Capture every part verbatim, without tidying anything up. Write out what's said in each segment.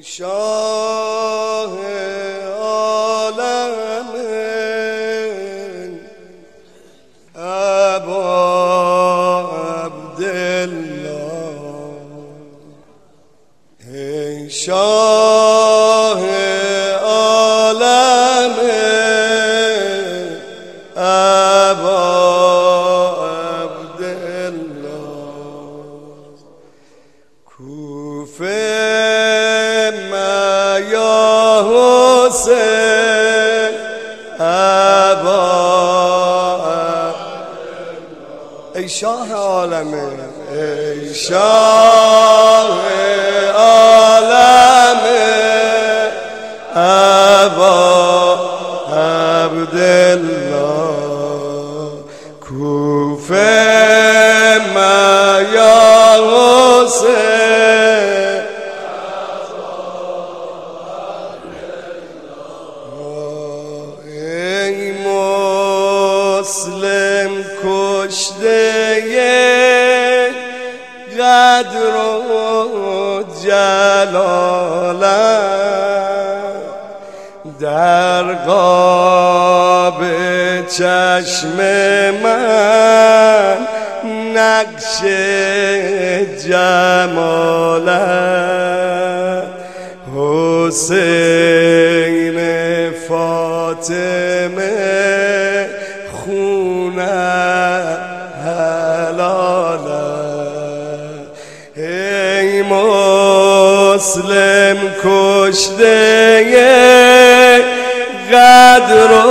شاه عالم ابا عبدالله، ای شاه عالم ابا عبدالله، کوفه حسین ابا ای شاه عالم ای شاه عالم ابا عبدالله، کوفه ما یا حسین مسلم کشته قدر و جلالت، در قاب چشم من نقش جمالت، حسین فاطمه ای مسلم کشته قدر و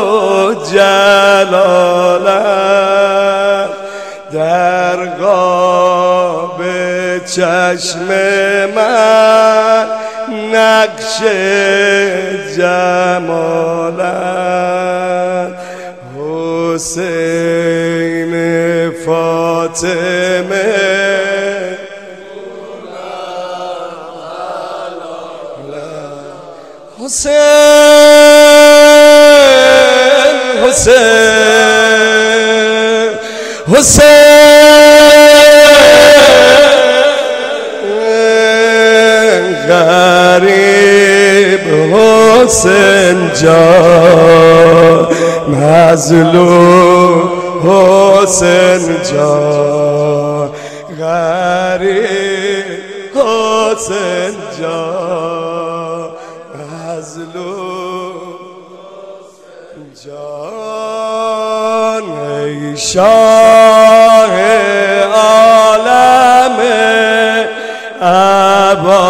جلالت، در قاب چشم من نقش جمالت، حسین فاطمه حسین حسین حسین غریب حسین جان، مظلوم حسین جان، غریب حسین جان، مظلوم جان، ای شاه عالم ابا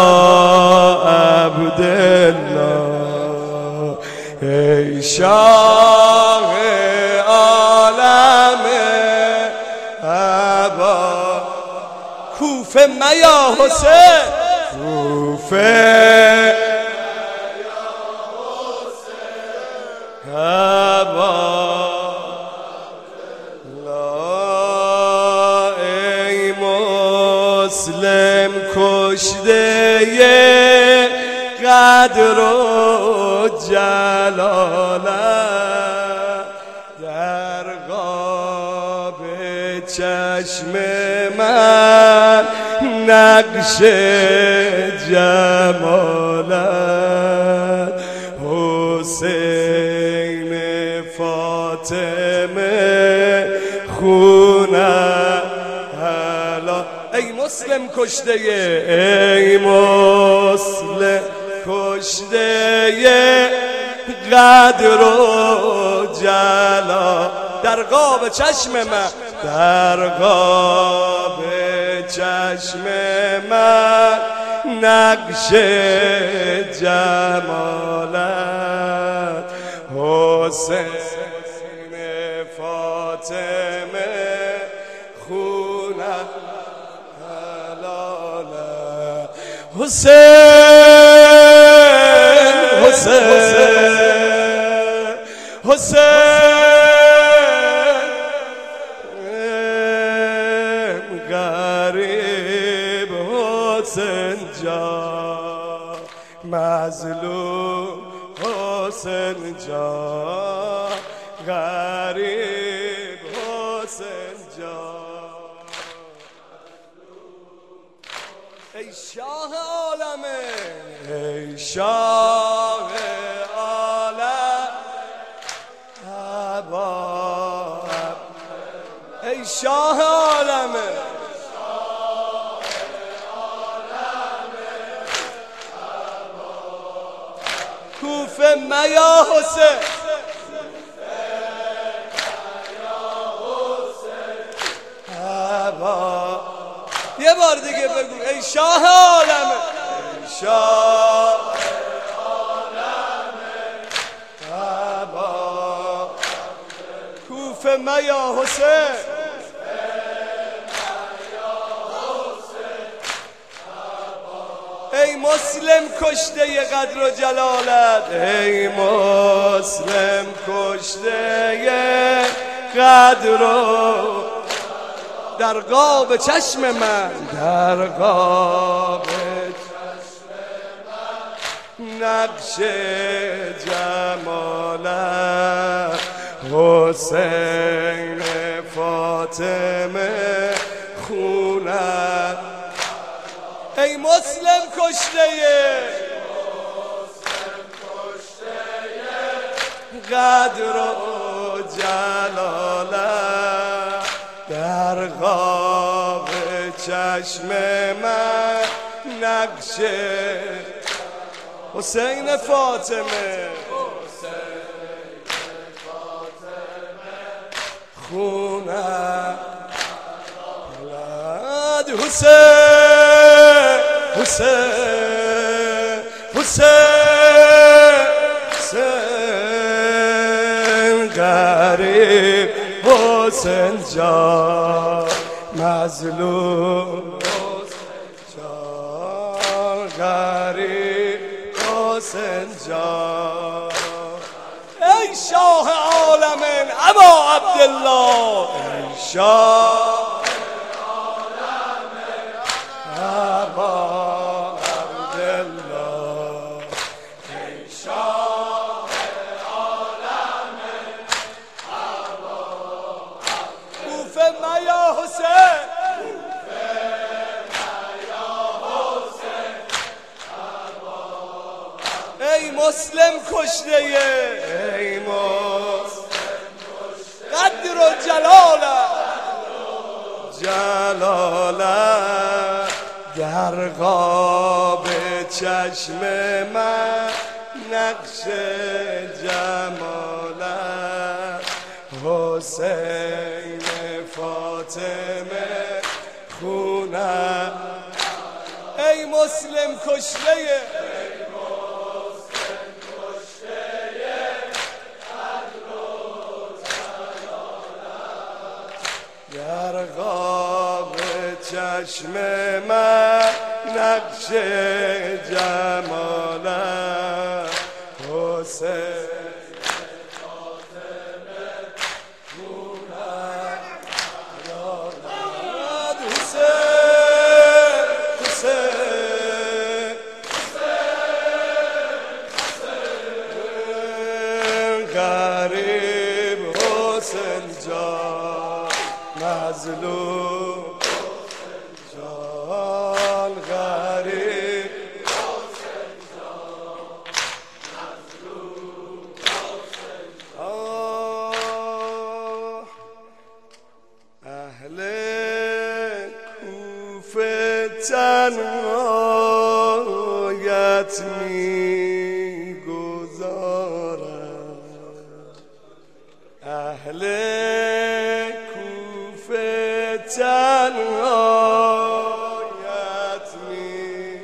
عبدالله، ای شاه عالم ابا کوفه میا حسین، کوفه ابا لا، ای مسلم کشته قدر و جلالت، در قاب چشم من نقش جمالت، حسین فاطمه خونه حلا، ای مسلم کشته ای مسلم کشته قدر و جلال، در قاب چشم من در قاب چشم من نقش جمالت، حسین فاطمه خونه حلالت، حسین حسین حسین غریب حسین جان، مظلوم حسین جان، غریب حسین جان، ای ای شاه عالمه، ای شاه عالم عبا، ای شاه عالمه، کوفه میا حسین، عبا. یه بار دیگه بگو ای شاه عالمه، ای شاه عالمه عبا، کوفه میا حسین، ای مسلم کشته قدر و جلالت، ای مسلم کشته قدر و در قاب چشم من، در قاب چشم من نقش جمالت، حسین فاطمه خونت، ای مسلم کشته قدر و جلالت، در قاب چشم من نقش حسین فاطمه خونت، حسین حسین حسین حسین غریب حسین جان مظلوم حسین جان غریب حسین جان، ای شاه عالمین ابا عبدالله، ای شاه ابا عبدالله، ای شاه عالمین ابا، کوفه میا حسین، کوفه میا حسین ابا، ای مسلم کشته، ای مسلم کشته قدر و جلالت، جلالت در قاب چشم من نقش جمالت، حسین فاطمه خونت، ای مسلم کشته، ای مسلم کشته قدر و جلالت، در قاب چشم من نقش جمالت، حسین فاطمه خونت، حسین حسین حسین غریب حسین جان مظلوم جان غریب حسین جان مظلوم حسین جان، اهل کوفه تنهایت می گذارد، اهل کوفه تنهایت می،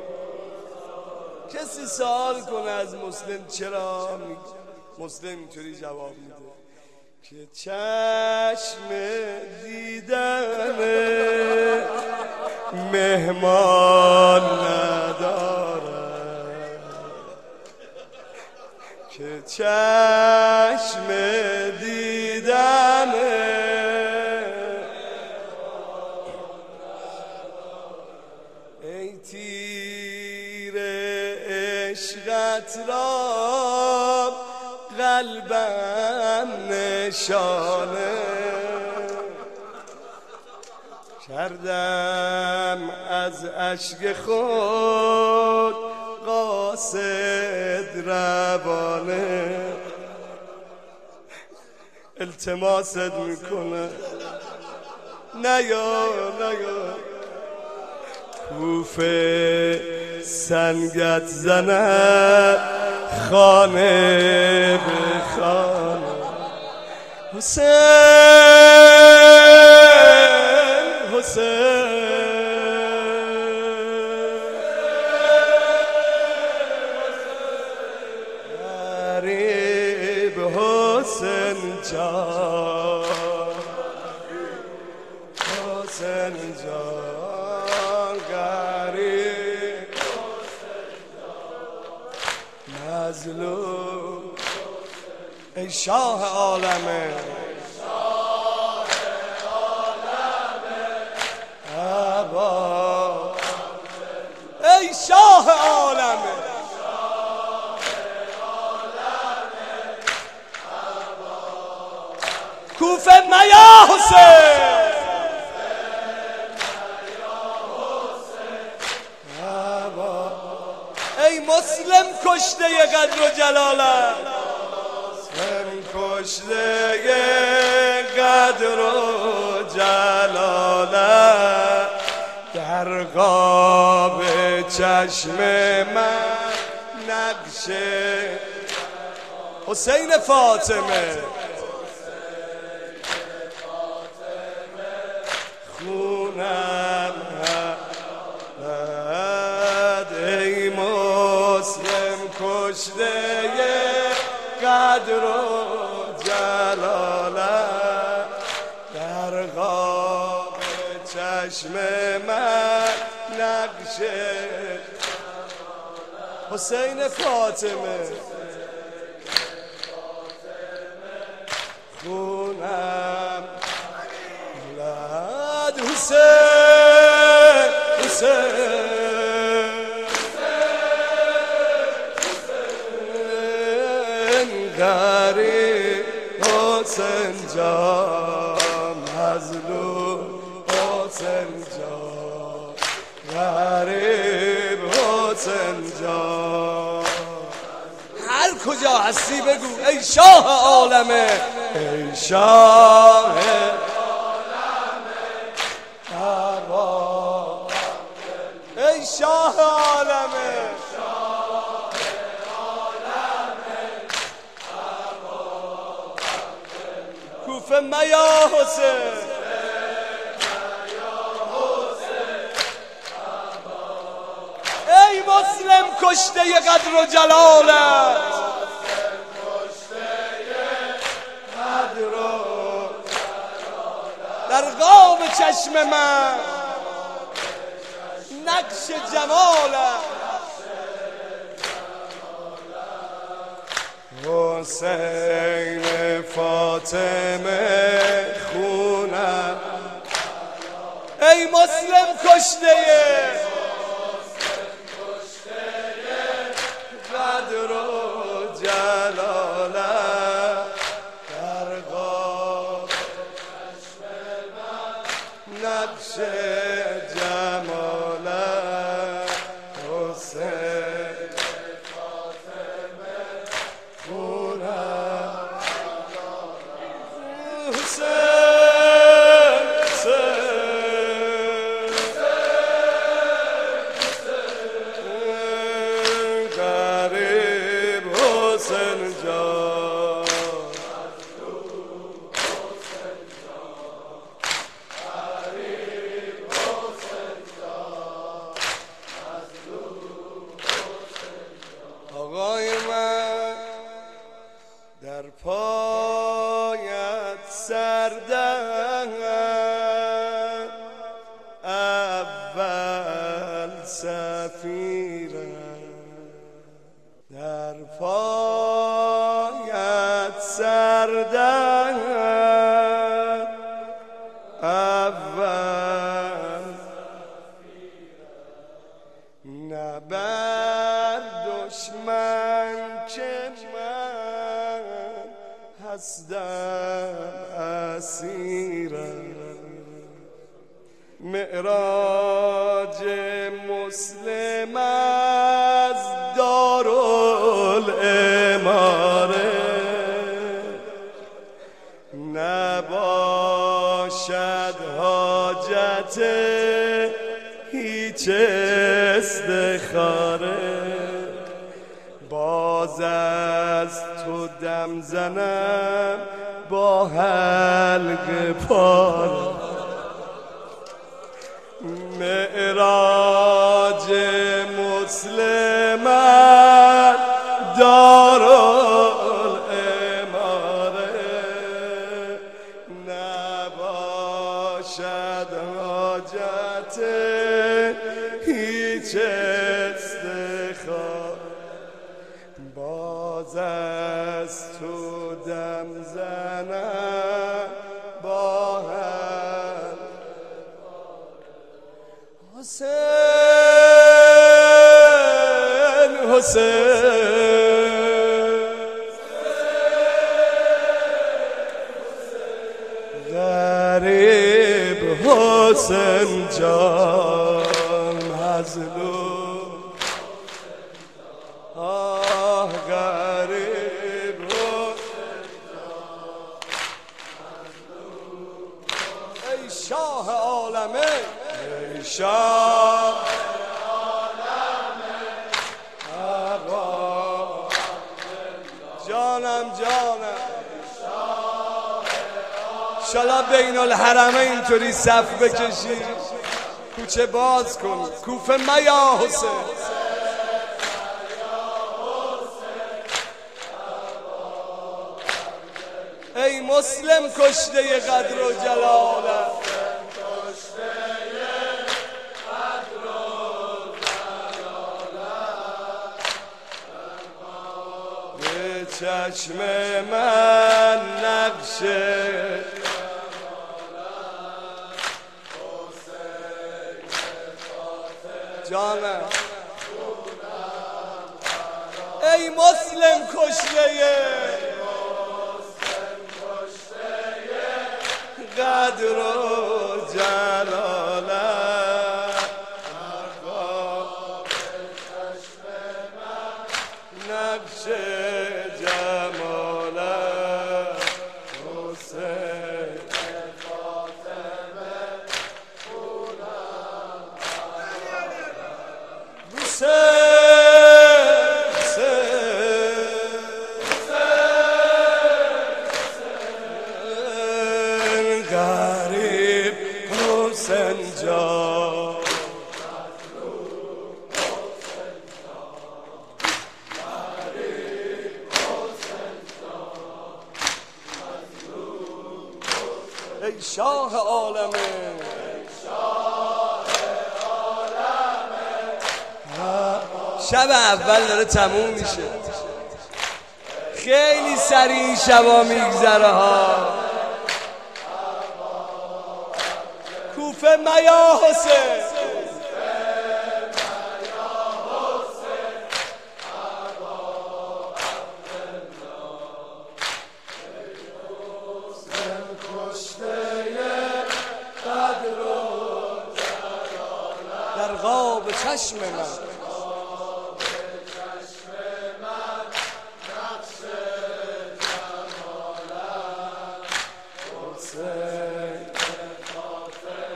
کسی سوال کنه از مسلم چرا مسلم اینطوری جواب میده که چشم دیدن مهمان ندارد، که چشم دیدن ای تیر عشقت را قلبم نشانه کردم از اشک خود قاصد روانه، التماست میکنه نیا نیا، کوفه سنگت زند خانه به خانه. حسین حسین غریب حسین جان، حسین جان غریب مظلوم، ای شاه عالمه عبا، ای شاه عالمه کوفه میا حسین، ای مسلم کشته قدر و جلالت، مسلم کشته قدر و جلالت، در قاب چشم من نقشه حسین فاطمه، خونم هد، ای مسلم کشته قدر و جلالت، در قاب چشم من نقشه حسین فاطمه، خونم لد حسین حسین غریب حسین جان، مظلوم حسین جان غریب حسین جان، هر کجا هستی بگو ای شاه عالمه، ای شاه عالمه، ای شاه عالمه، کوفه میا حسین، ای مسلم کشته قدر و جلالت، در قاب چشم من نقش جمالت، حسین فاطمه خونم، ای مسلم کشته قدر و جلالت، در قاب چشم من نقش جمالت، حسین فاطمه خونم، حسین حسین غریب حسین جان، آقای من در پایت سردم، اول سفیرم در پایت سردم، اول نبر دشمن که من هستم اسیرم، معراج مسلم از دارالاماره نباشد حاجت هیچ استخاره باز از تو دم زنم با حلق پاره معراج مسلم دارالاماره نباشد حاجت هیچ استخاره باز از تو دم زنم با هم حسین حسین غریب حسین جان مظلوم آه غریب حسین جان مظلوم ای شاه عالمه ای شاه عالمه آقا جانم جانم شالا بین الحرمه اینطوری صف بکشی کوچه باز کن کوفه میا حسین ای مسلم کشته قدر و جلالت به چشم من نقشه جانم ای مسلم کشته قدر و جلالت نقش جمالت حسین غریب حسین جان ای شاه عالمه شب اول داره تموم میشه خیلی سریع این شبا میگذره ها کوفه میا حسین در غاب چشم من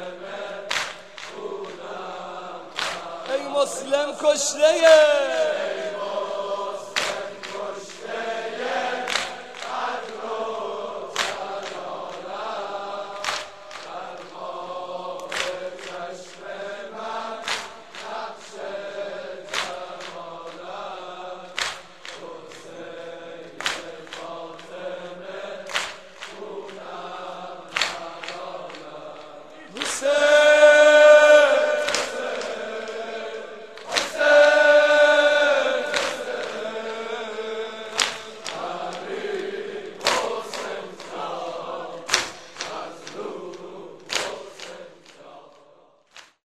ای مسلم کشته